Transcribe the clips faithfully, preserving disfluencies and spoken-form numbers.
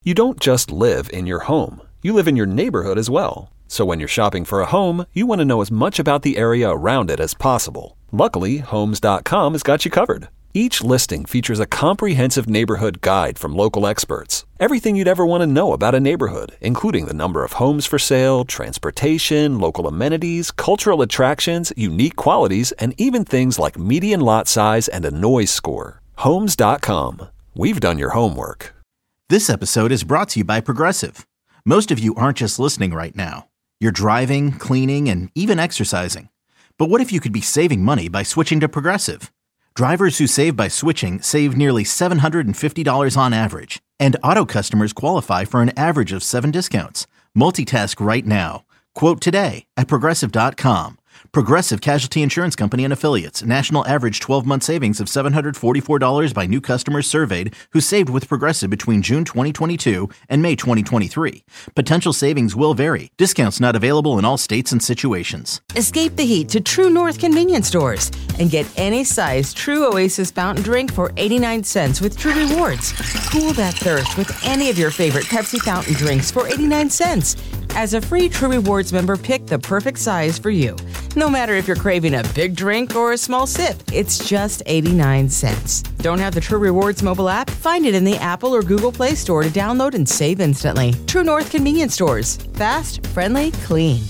You don't just live in your home, you live in your neighborhood as well. So when you're shopping for a home, you want to know as much about the area around it as possible. Luckily, Homes dot com has got you covered. Each listing features a comprehensive neighborhood guide from local experts. Everything you'd ever want to know about a neighborhood, including the number of homes for sale, transportation, local amenities, cultural attractions, unique qualities, and even things like median lot size and a noise score. Homes dot com. We've done your homework. This episode is brought to you by Progressive. Most of you aren't just listening right now. You're driving, cleaning, and even exercising. But what if you could be saving money by switching to Progressive? Drivers who save by switching save nearly seven hundred fifty dollars on average. And auto customers qualify for an average of seven discounts. Multitask right now. Quote today at Progressive dot com. Progressive Casualty Insurance Company and Affiliates. National average twelve-month savings of seven hundred forty-four dollars by new customers surveyed who saved with Progressive between June twenty twenty-two and May twenty twenty-three. Potential savings will vary. Discounts not available in all states and situations. Escape the heat to True North convenience stores and get any size True Oasis fountain drink for eighty-nine cents with True Rewards. Cool that thirst with any of your favorite Pepsi fountain drinks for eighty-nine cents. As a free True Rewards member, pick the perfect size for you. No matter if you're craving a big drink or a small sip, it's just eighty-nine cents. Don't have the True Rewards mobile app? Find it in the Apple or Google Play Store to download and save instantly. True North convenience stores. Fast, friendly, clean.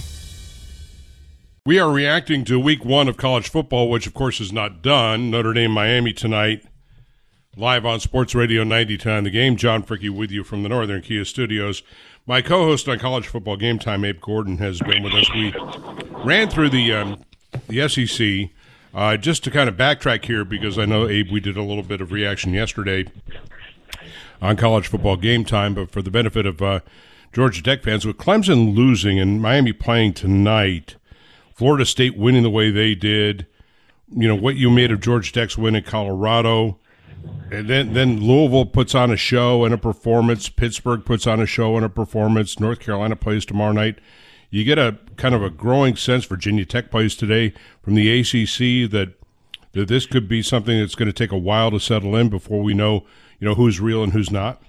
We are reacting to week one of college football, which of course is not done. Notre Dame, Miami tonight, live on Sports Radio ninety-two nine The Game. John Fricke with you from the Northern Kia Studios. My co-host on College Football Game Time, Abe Gordon, has been with us. We ran through the um, the S E C uh, just to kind of backtrack here because I know, Abe, we did a little bit of reaction yesterday on College Football Game Time, but for the benefit of uh, Georgia Tech fans, with Clemson losing and Miami playing tonight, Florida State winning the way they did, you know, what you made of Georgia Tech's win in Colorado, and then, then Louisville puts on a show and a performance. Pittsburgh puts on a show and a performance. North Carolina plays tomorrow night. You get a kind of a growing sense, Virginia Tech plays today, from the A C C that that this could be something that's going to take a while to settle in before we know, you know, who's real and who's not.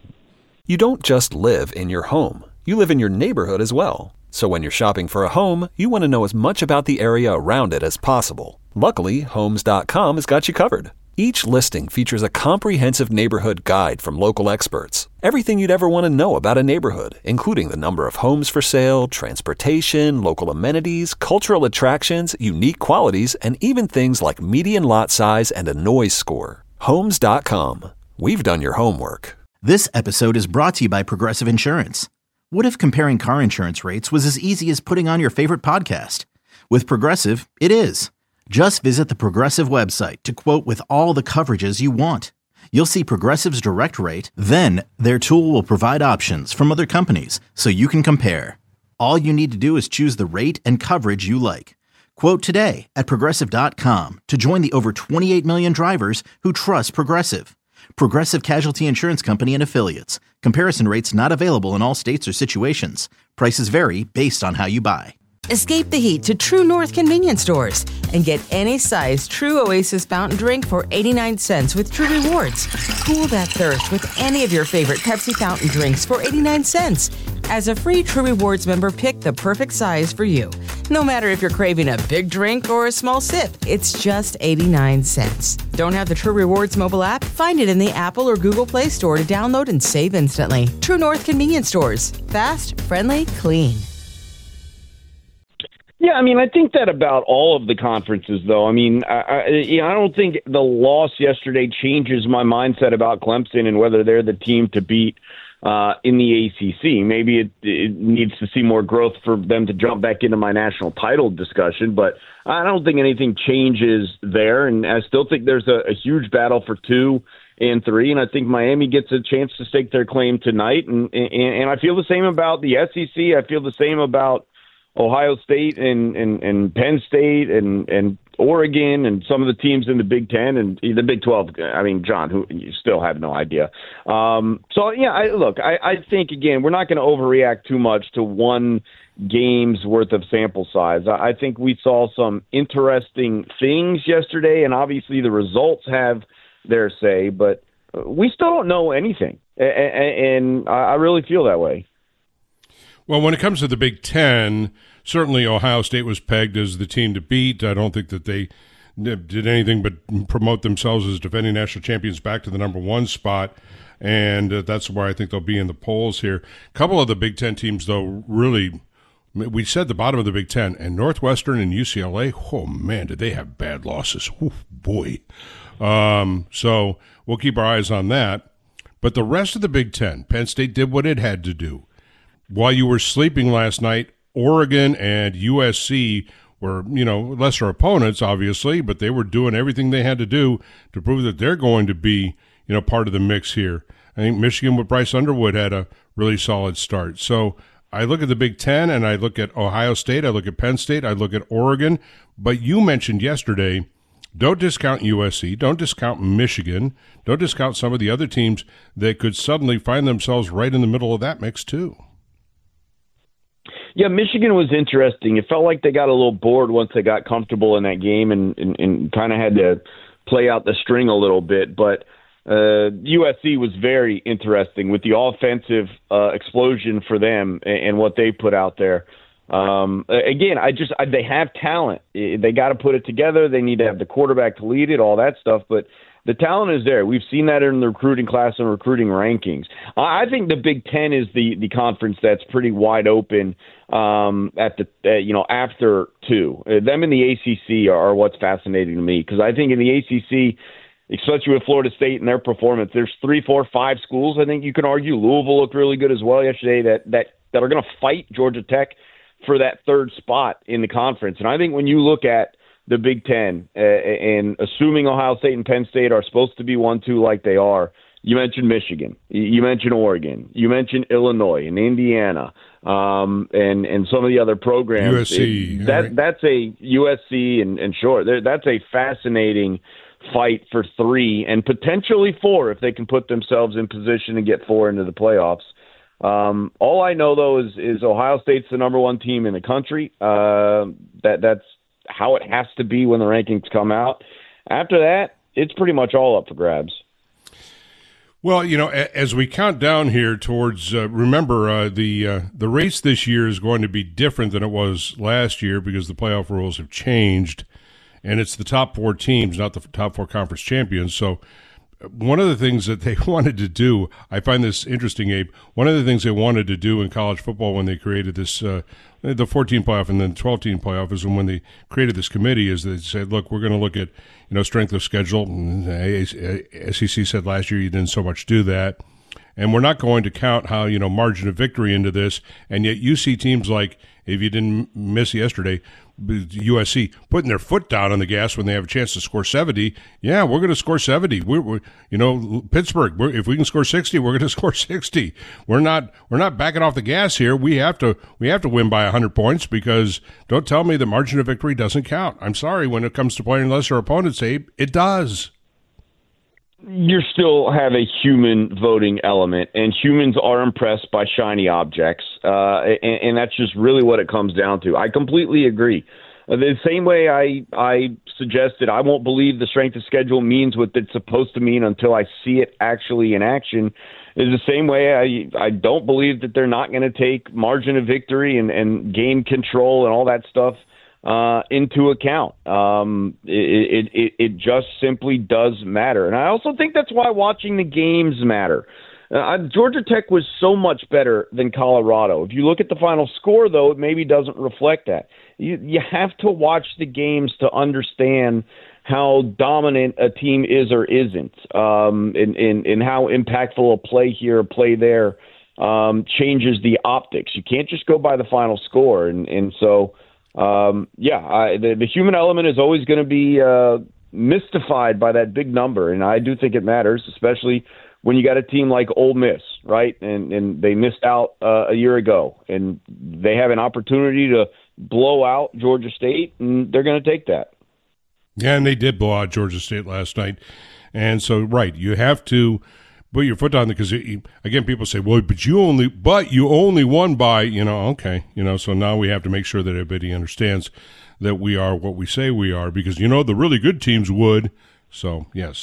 You don't just live in your home, you live in your neighborhood as well. So when you're shopping for a home, you want to know as much about the area around it as possible. Luckily, Homes dot com has got you covered. Each listing features a comprehensive neighborhood guide from local experts. Everything you'd ever want to know about a neighborhood, including the number of homes for sale, transportation, local amenities, cultural attractions, unique qualities, and even things like median lot size and a noise score. Homes dot com. We've done your homework. This episode is brought to you by Progressive Insurance. What if comparing car insurance rates was as easy as putting on your favorite podcast? With Progressive, it is. Just visit the Progressive website to quote with all the coverages you want. You'll see Progressive's direct rate, then their tool will provide options from other companies so you can compare. All you need to do is choose the rate and coverage you like. Quote today at Progressive dot com to join the over twenty-eight million drivers who trust Progressive. Progressive Casualty Insurance Company and Affiliates. Comparison rates not available in all states or situations. Prices vary based on how you buy. Escape the heat to True North convenience stores and get any size True Oasis fountain drink for eighty-nine cents with True Rewards. Cool that thirst with any of your favorite Pepsi fountain drinks for eighty-nine cents. As a free True Rewards member, pick the perfect size for you. No matter if you're craving a big drink or a small sip, it's just eighty-nine cents. Don't have the True Rewards mobile app? Find it in the Apple or Google Play Store to download and save instantly. True North convenience stores. Fast, friendly, clean. Yeah, I mean, I think that about all of the conferences, though. I mean, I, I, you know, I don't think the loss yesterday changes my mindset about Clemson and whether they're the team to beat uh, in the A C C. Maybe it, it needs to see more growth for them to jump back into my national title discussion, but I don't think anything changes there. And I still think there's a, a huge battle for two and three, and I think Miami gets a chance to stake their claim tonight. And, and, and I feel the same about the S E C. I feel the same about Ohio State and, and, and Penn State and, and Oregon and some of the teams in the Big Ten and the Big twelve. I mean, John, who you still have no idea. Um, so, yeah, I, look, I, I think, again, we're not going to overreact too much to one game's worth of sample size. I, I think we saw some interesting things yesterday, and obviously the results have their say, but we still don't know anything. and I really feel that way. Well, when it comes to the Big Ten, certainly Ohio State was pegged as the team to beat. I don't think that they did anything but promote themselves as defending national champions back to the number one spot, and uh, that's where I think they'll be in the polls here. A couple of the Big Ten teams, though, really, we said the bottom of the Big Ten, and Northwestern and U C L A, oh, man, did they have bad losses. Oh, boy. Um, so we'll keep our eyes on that. But the rest of the Big Ten, Penn State did what it had to do. While you were sleeping last night, Oregon and U S C were, you know, lesser opponents, obviously, but they were doing everything they had to do to prove that they're going to be, you know, part of the mix here. I think Michigan with Bryce Underwood had a really solid start. So I look at the Big Ten, and I look at Ohio State, I look at Penn State, I look at Oregon. But you mentioned yesterday, don't discount U S C, don't discount Michigan, don't discount some of the other teams that could suddenly find themselves right in the middle of that mix too. Yeah, Michigan was interesting. It felt like they got a little bored once they got comfortable in that game and, and, and kind of had to play out the string a little bit. But uh, U S C was very interesting with the offensive uh, explosion for them and, and what they put out there. Um, again, I just I, they have talent. They got to put it together. They need to have the quarterback to lead it, all that stuff. But the talent is there. We've seen that in the recruiting class and recruiting rankings. I think the Big Ten is the, the conference that's pretty wide open um, at the uh, you know after two. Uh, them and the A C C are, are what's fascinating to me because I think in the A C C, especially with Florida State and their performance, there's three, four, five schools. I think you can argue Louisville looked really good as well yesterday. That that that are going to fight Georgia Tech for that third spot in the conference. And I think when you look at the Big Ten, uh, and assuming Ohio State and Penn State are supposed to be one two like they are, you mentioned Michigan, you mentioned Oregon, you mentioned Illinois and Indiana, um, and and some of the other programs. U S C. It, that right. That's a U S C and, and sure, that's a fascinating fight for three and potentially four if they can put themselves in position to get four into the playoffs. Um, all I know, though, is, is Ohio State's the number one team in the country. Uh, that that's how it has to be when the rankings come out. After that, it's pretty much all up for grabs. Well, you know, as we count down here towards, uh, remember, uh, the uh, the race this year is going to be different than it was last year because the playoff rules have changed, and it's the top four teams, not the top four conference champions. So one of the things that they wanted to do, I find this interesting, Abe, one of the things they wanted to do in college football when they created this, uh, the fourteen playoff and then twelve-team playoff is when they created this committee is they said, look, we're going to look at, you know, strength of schedule. And the S E C said last year you didn't so much do that. And we're not going to count how, you know, margin of victory into this. And yet you see teams like, if you didn't miss yesterday, U S C putting their foot down on the gas when they have a chance to score seventy. Yeah, we're going to score seventy. We're, we're you know, Pittsburgh. We're, if we can score sixty, we're going to score sixty. We're not we're not backing off the gas here. We have to we have to win by a hundred points because don't tell me the margin of victory doesn't count. I'm sorry, when it comes to playing lesser opponents, Abe, it does. You still have a human voting element, and humans are impressed by shiny objects, uh, and, and that's just really what it comes down to. I completely agree. Uh, the same way I I suggested I won't believe the strength of schedule means what it's supposed to mean until I see it actually in action is the same way I, I don't believe that they're not going to take margin of victory and, and game control and all that stuff Uh, into account. Um, it, it, it just simply does matter. And I also think that's why watching the games matter. Uh, Georgia Tech was so much better than Colorado. If you look at the final score, though, it maybe doesn't reflect that. You, you have to watch the games to understand how dominant a team is or isn't, um, and, and, and how impactful a play here, a play there um, changes the optics. You can't just go by the final score. And, and so, Um, yeah, I, the, the human element is always going to be uh, mystified by that big number, and I do think it matters, especially when you got a team like Ole Miss, right? And and they missed out uh, a year ago, and they have an opportunity to blow out Georgia State, and they're going to take that. Yeah, and they did blow out Georgia State last night, and so right, you have to put your foot down there because again, people say, "Well, but you only, but you only won by," you know, okay, you know. So now we have to make sure that everybody understands that we are what we say we are, because you know the really good teams would. So yes,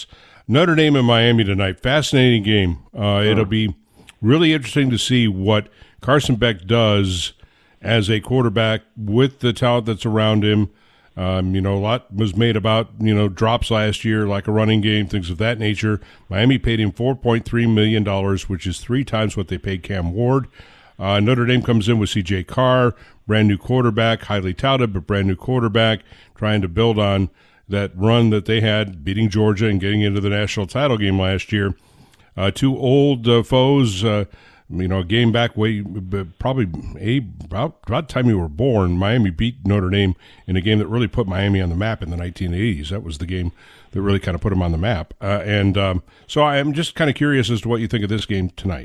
Notre Dame and Miami tonight. Fascinating game. Uh, it'll be really interesting to see what Carson Beck does as a quarterback with the talent that's around him. Um, you know, a lot was made about, you know, drops last year, like a running game, things of that nature. Miami paid him four point three million dollars, which is three times what they paid Cam Ward. Uh, Notre Dame comes in with C J Carr, brand new quarterback, highly touted, but brand new quarterback, trying to build on that run that they had, beating Georgia and getting into the national title game last year. Uh, two old uh, foes, uh, you know, a game back way, probably a, about, about the time you were born. Miami beat Notre Dame in a game that really put Miami on the map in the nineteen eighties. That was the game that really kind of put them on the map. Uh, and um, so I'm just kind of curious as to what you think of this game tonight.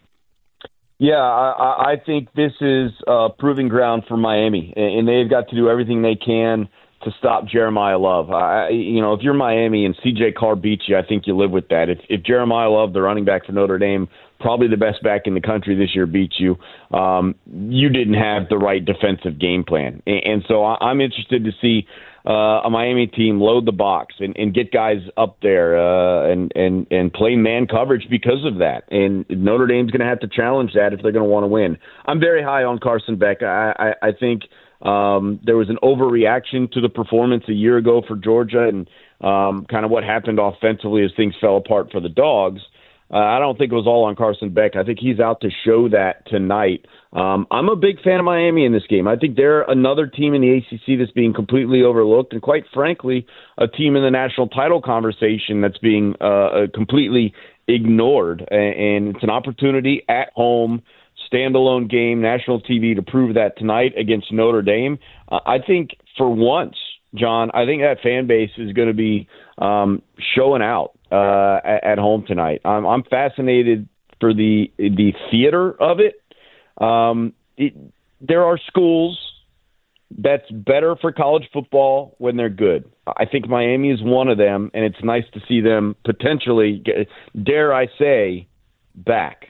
Yeah, I, I think this is uh, proving ground for Miami, and they've got to do everything they can to stop Jeremiah Love. I, you know, if you're Miami and C J Carr beats you, I think you live with that. If, if Jeremiah Love, the running back for Notre Dame, probably the best back in the country this year, beats you, um, you didn't have the right defensive game plan. And, and so I, I'm interested to see uh, a Miami team load the box and, and get guys up there uh, and, and, and play man coverage because of that. And Notre Dame's going to have to challenge that if they're going to want to win. I'm very high on Carson Beck. I, I, I think – Um, there was an overreaction to the performance a year ago for Georgia and um, kind of what happened offensively as things fell apart for the Dogs. Uh, I don't think it was all on Carson Beck. I think he's out to show that tonight. Um, I'm a big fan of Miami in this game. I think they're another team in the A C C that's being completely overlooked, and quite frankly, a team in the national title conversation that's being uh, completely ignored. And it's an opportunity at home, standalone game, national T V, to prove that tonight against Notre Dame. Uh, I think for once, John, I think that fan base is going to be um, showing out uh, at, at home tonight. I'm, I'm fascinated for the the theater of it. Um, it. There are schools that's better for college football when they're good. I think Miami is one of them, and it's nice to see them potentially, get, dare I say, back.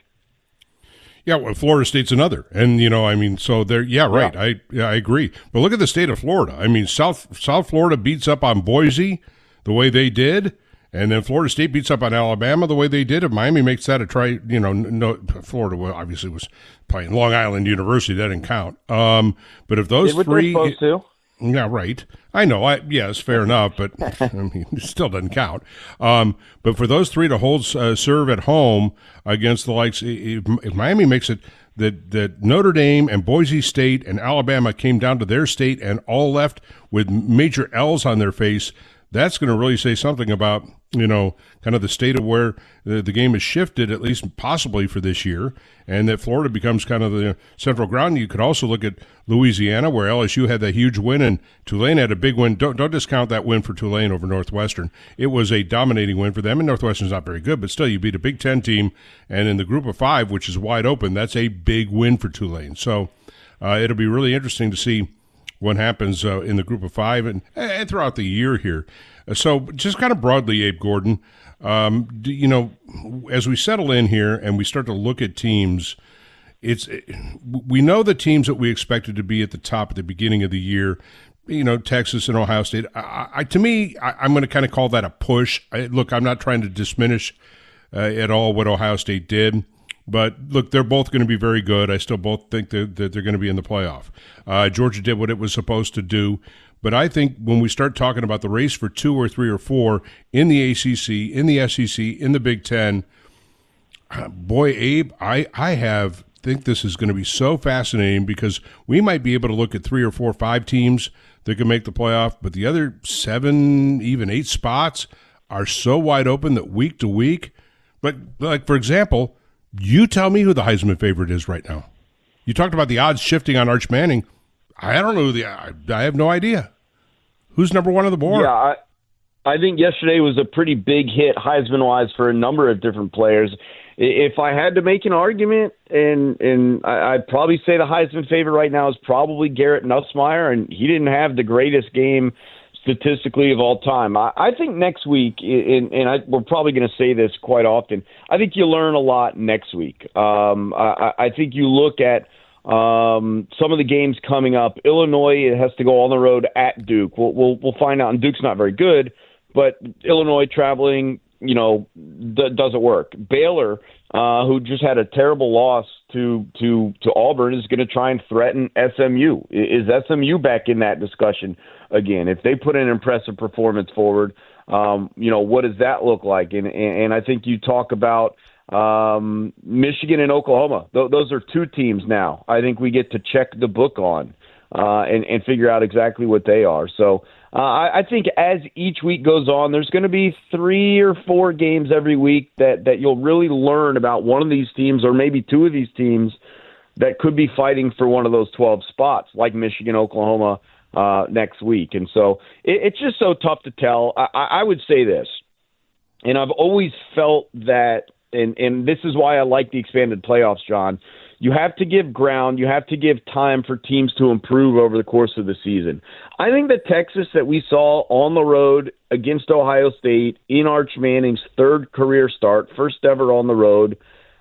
Yeah, well, Florida State's another, and you know, I mean, so they're yeah, right. Yeah. I yeah, I agree. But look at the state of Florida. I mean, South South Florida beats up on Boise the way they did, and then Florida State beats up on Alabama the way they did. If Miami makes that a try, you know, no, Florida well, obviously was playing Long Island University. That didn't count. Um, but if those yeah, three, supposed to. Yeah, right. I know. I yes, fair enough, but I mean, it still doesn't count. Um, but for those three to hold uh, serve at home against the likes, if, if Miami makes it that that Notre Dame and Boise State and Alabama came down to their state and all left with major L's on their face, that's going to really say something about, you know, kind of the state of where the, the game has shifted, at least possibly for this year, and that Florida becomes kind of the central ground. You could also look at Louisiana, where L S U had that huge win, and Tulane had a big win. Don't, don't discount that win for Tulane over Northwestern. It was a dominating win for them, and Northwestern's not very good, but still, you beat a Big Ten team, and in the group of five, which is wide open, that's a big win for Tulane. So uh, it'll be really interesting to see what happens uh, in the group of five and, and throughout the year here. Uh, so just kind of broadly, Abe Gordon, um, do, you know, as we settle in here and we start to look at teams, it's we know the teams that we expected to be at the top at the beginning of the year, you know, Texas and Ohio State. I, I, to me, I, I'm going to kind of call that a push. I, look, I'm not trying to diminish uh, at all what Ohio State did. But, look, they're both going to be very good. I still both think that, that they're going to be in the playoff. Uh, Georgia did what it was supposed to do. But I think when we start talking about the race for two or three or four in the A C C, in the S E C, in the Big Ten, uh, boy, Abe, I, I have think this is going to be so fascinating because we might be able to look at three or four or five teams that can make the playoff, but the other seven, even eight spots are so wide open that week to week. But, like, for example, you tell me who the Heisman favorite is right now. You talked about the odds shifting on Arch Manning. I don't know. Who the I, I have no idea. Who's number one on the board? Yeah, I, I think yesterday was a pretty big hit Heisman-wise for a number of different players. If I had to make an argument, and and I'd probably say the Heisman favorite right now is probably Garrett Nussmeier, and he didn't have the greatest game statistically of all time. I, I think next week, and, and I, we're probably going to say this quite often, I think you learn a lot next week. Um, I, I think you look at um, some of the games coming up. Illinois has to go on the road at Duke. We'll, we'll, we'll find out, and Duke's not very good, but Illinois traveling you know, d- doesn't work. Baylor, uh, who just had a terrible loss to to to Auburn, is going to try and threaten S M U. Is S M U back in that discussion again? If they put an impressive performance forward, um, you know, what does that look like? And and I think you talk about um, Michigan and Oklahoma. Th- those are two teams now. I think we get to check the book on uh, and and figure out exactly what they are. So. Uh, I, I think as each week goes on, there's going to be three or four games every week that, that you'll really learn about one of these teams or maybe two of these teams that could be fighting for one of those twelve spots, like Michigan, Oklahoma uh, next week. And so it, it's just so tough to tell. I, I would say this, and I've always felt that, and, and this is why I like the expanded playoffs, John. You have to give ground. You have to give time for teams to improve over the course of the season. I think the Texas that we saw on the road against Ohio State in Arch Manning's third career start, first ever on the road,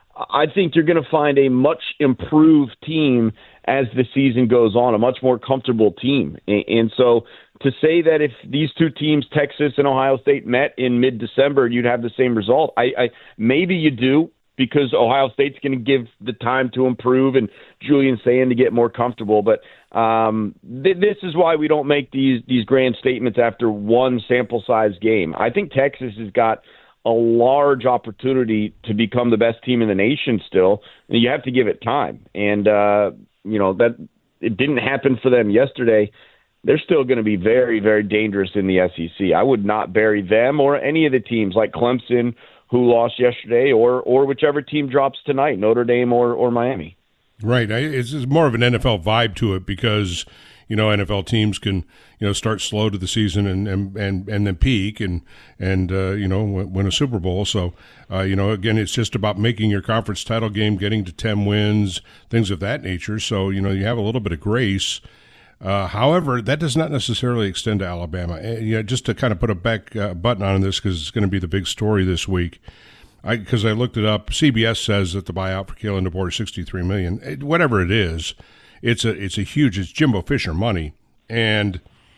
I think you're going to find a much improved team as the season goes on, a much more comfortable team. And so to say that if these two teams, Texas and Ohio State, met in mid-December, you'd have the same result, I, I maybe you do, because Ohio State's going to give the time to improve and Julian Sand to get more comfortable. But um, th- this is why we don't make these these grand statements after one sample size game. I think Texas has got a large opportunity to become the best team in the nation still. And you have to give it time. And, uh, you know, that it didn't happen for them yesterday. They're still going to be very, very dangerous in the S E C. I would not bury them or any of the teams like Clemson, who lost yesterday, or or whichever team drops tonight, Notre Dame or, or Miami. Right. It's more of an N F L vibe to it because, you know, N F L teams can, you know, start slow to the season and and, and, and then peak and, and uh, you know, win a Super Bowl. So, uh, you know, again, it's just about making your conference title game, getting to ten wins, things of that nature. So, you know, you have a little bit of grace. Uh, however, that does not necessarily extend to Alabama. Uh, you know, just to kind of put a back uh, button on this because it's going to be the big story this week. Because I, I looked it up, C B S says that the buyout for Kalen DeBoer is sixty-three million dollars. It, whatever it is, it's a it's a huge, it's Jimbo Fisher money, and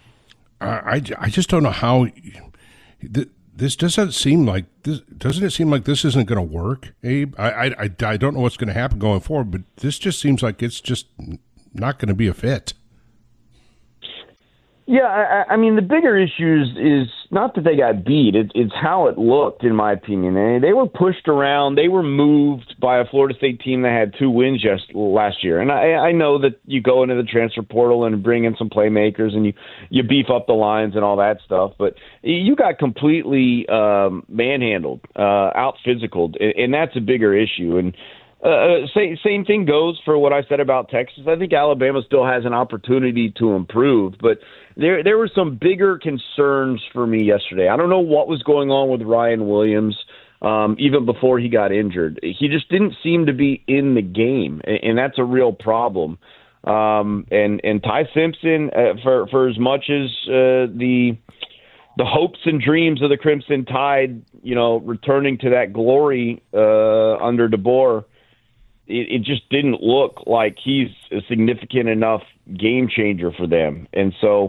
I I, I just don't know how. Th- this doesn't seem like this. Doesn't it seem like this isn't going to work, Abe? I, I I I don't know what's going to happen going forward, but this just seems like it's just not going to be a fit. Yeah, I, I mean, the bigger issues is not that they got beat. It, it's how it looked, in my opinion. And they were pushed around. They were moved by a Florida State team that had two wins just last year. And I, I know that you go into the transfer portal and bring in some playmakers and you, you beef up the lines and all that stuff. But you got completely um, manhandled, uh, out-physicaled, and, and that's a bigger issue. And Uh, same, same thing goes for what I said about Texas. I think Alabama still has an opportunity to improve, but there there were some bigger concerns for me yesterday. I don't know what was going on with Ryan Williams um, even before he got injured. He just didn't seem to be in the game, and, and that's a real problem. Um, and, and Ty Simpson, uh, for, for as much as uh, the the hopes and dreams of the Crimson Tide, you know, returning to that glory uh, under DeBoer, It, it just didn't look like he's a significant enough game changer for them. And so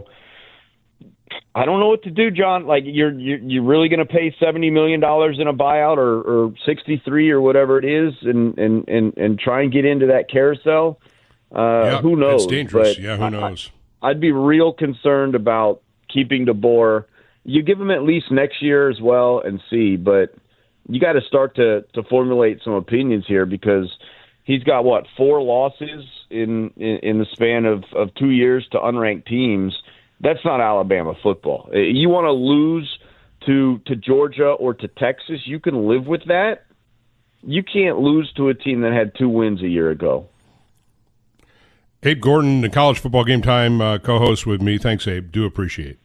I don't know what to do, John. Like, you're you're, you're really going to pay seventy million dollars in a buyout or, or sixty-three or whatever it is and, and, and, and try and get into that carousel? Uh, yeah, who knows? It's dangerous. But yeah, who knows? I, I'd be real concerned about keeping DeBoer. You give him at least next year as well and see. But you got to start to to formulate some opinions here because – he's got, what, four losses in, in, in the span of, of two years to unranked teams. That's not Alabama football. You want to lose to to Georgia or to Texas, you can live with that. You can't lose to a team that had two wins a year ago. Abe Gordon, the College Football Game Time uh, co-host with me. Thanks, Abe. Do appreciate it.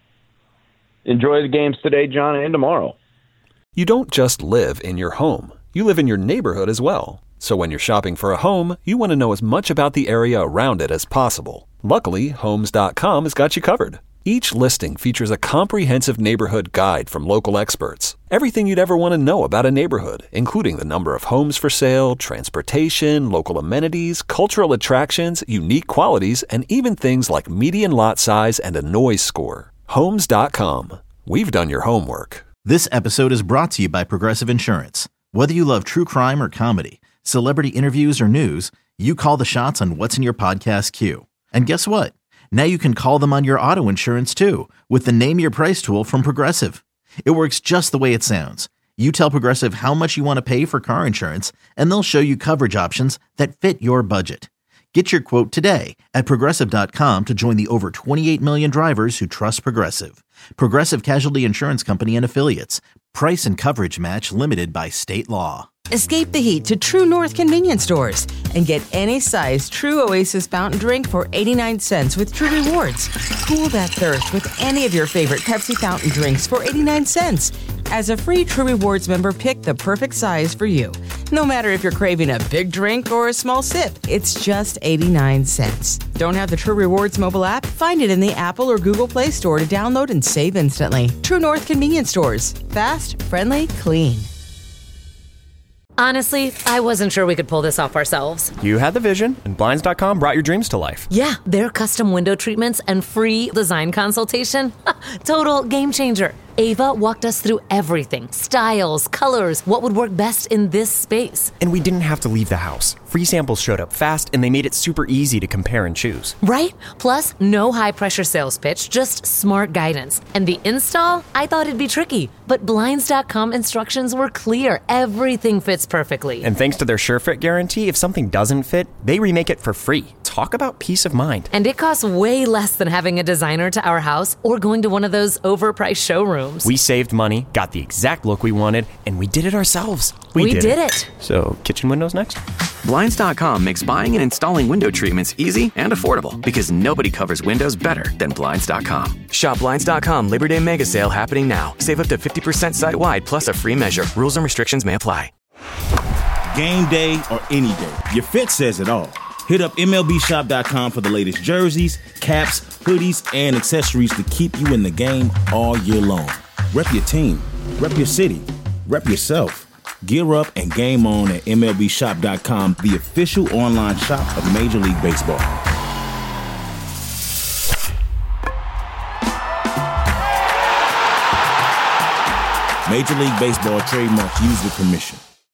Enjoy the games today, John, and tomorrow. You don't just live in your home. You live in your neighborhood as well. So when you're shopping for a home, you want to know as much about the area around it as possible. Luckily, Homes dot com has got you covered. Each listing features a comprehensive neighborhood guide from local experts. Everything you'd ever want to know about a neighborhood, including the number of homes for sale, transportation, local amenities, cultural attractions, unique qualities, and even things like median lot size and a noise score. Homes dot com. We've done your homework. This episode is brought to you by Progressive Insurance. Whether you love true crime or comedy, celebrity interviews or news, you call the shots on what's in your podcast queue. And guess what? Now you can call them on your auto insurance too with the Name Your Price tool from Progressive. It works just the way it sounds. You tell Progressive how much you want to pay for car insurance, and they'll show you coverage options that fit your budget. Get your quote today at Progressive dot com to join the over twenty-eight million drivers who trust Progressive. Progressive Casualty Insurance Company and Affiliates. Price and coverage match limited by state law. Escape the heat to True North convenience stores and get any size True Oasis fountain drink for eighty-nine cents with True Rewards. Cool that thirst with any of your favorite Pepsi fountain drinks for eighty-nine cents. As a free True Rewards member, pick the perfect size for you. No matter if you're craving a big drink or a small sip, it's just eighty-nine cents. Don't have the True Rewards mobile app? Find it in the Apple or Google Play Store to download and save instantly. True North convenience stores. Fast, friendly, clean. Honestly, I wasn't sure we could pull this off ourselves. You had the vision, and Blinds dot com brought your dreams to life. Yeah, their custom window treatments and free design consultation. Total game changer. Ava walked us through everything. Styles, colors, what would work best in this space. And we didn't have to leave the house. Free samples showed up fast, and they made it super easy to compare and choose. Right? Plus, no high-pressure sales pitch, just smart guidance. And the install? I thought it'd be tricky. But Blinds dot com instructions were clear. Everything fits perfectly. And thanks to their SureFit guarantee, if something doesn't fit, they remake it for free. Talk about peace of mind. And it costs way less than having a designer to our house or going to one of those overpriced showrooms. We saved money, got the exact look we wanted, and we did it ourselves. We, we did, did it. it. So, kitchen windows next? Blinds dot com makes buying and installing window treatments easy and affordable because nobody covers windows better than Blinds dot com. Shop Blinds dot com Labor Day Mega Sale happening now. Save up to fifty percent site-wide plus a free measure. Rules and restrictions may apply. Game day or any day, your fit says it all. Hit up M L B shop dot com for the latest jerseys, caps, hoodies, and accessories to keep you in the game all year long. Rep your team, rep your city, rep yourself. Gear up and game on at M L B shop dot com, the official online shop of Major League Baseball. Major League Baseball trademark used with permission.